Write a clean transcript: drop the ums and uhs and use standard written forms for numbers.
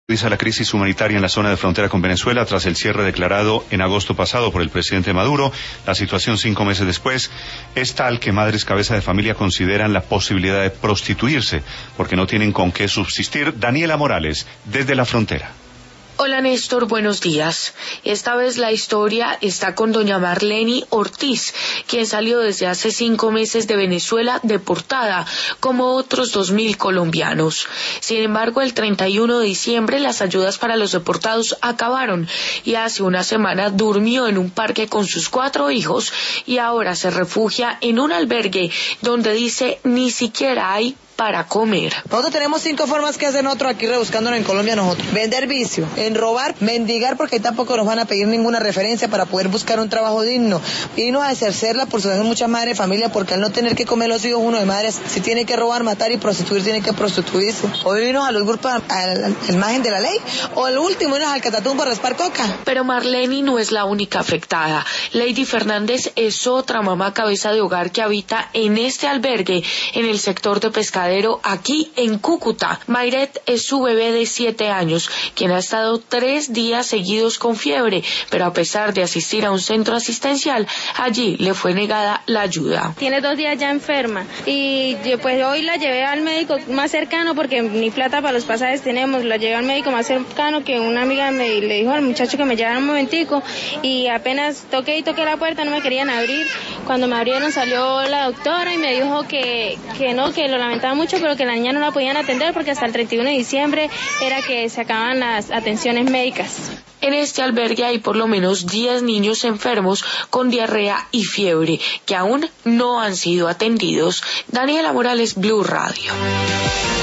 Agudiza la crisis humanitaria en la zona de frontera con Venezuela tras el cierre declarado en agosto pasado por el presidente Maduro. La situación 5 meses después es tal que madres cabeza de familia consideran la posibilidad de prostituirse porque no tienen con qué subsistir. Daniela Morales, desde la frontera. Hola Néstor, buenos días. Esta vez la historia está con doña Marleni Ortiz, quien salió desde hace 5 meses de Venezuela deportada, como otros 2.000 colombianos. Sin embargo, el 31 de diciembre las ayudas para los deportados acabaron y hace una semana durmió en un parque con sus 4 hijos y ahora se refugia en un albergue donde dice ni siquiera hay para comer. Nosotros tenemos 5 formas que hacer nosotros aquí rebuscándonos en Colombia nosotros. Vender vicio, en robar, mendigar porque tampoco nos van a pedir ninguna referencia para poder buscar un trabajo digno. Irnos a ejercerla por supuesto muchas madres de familia porque al no tener que comer los hijos uno de madres, si tiene que robar, matar y prostituir, tiene que prostituirse. O irnos a los grupos al margen de la ley, o el último irnos al Catatumbo a raspar coca. Pero Marleni no es la única afectada. Lady Fernández es otra mamá cabeza de hogar que habita en este albergue en el sector de Pescadero, aquí en Cúcuta. Mayret es su bebé de 7 años, quien ha estado 3 días seguidos con fiebre, pero a pesar de asistir a un centro asistencial, allí le fue negada la ayuda. Tiene 2 días ya enferma y yo pues hoy la llevé al médico más cercano porque ni plata para los pasajes tenemos. La llevé al médico más cercano que una amiga le dijo al muchacho que me llevara un momentico y apenas toqué la puerta no me querían abrir. Cuando me abrieron salió la doctora y me dijo que no, que lo lamentaba mucho, pero que la niña no la podían atender porque hasta el 31 de diciembre era que se acababan las atenciones médicas. En este albergue hay por lo menos 10 niños enfermos con diarrea y fiebre que aún no han sido atendidos. Daniela Morales, Blue Radio.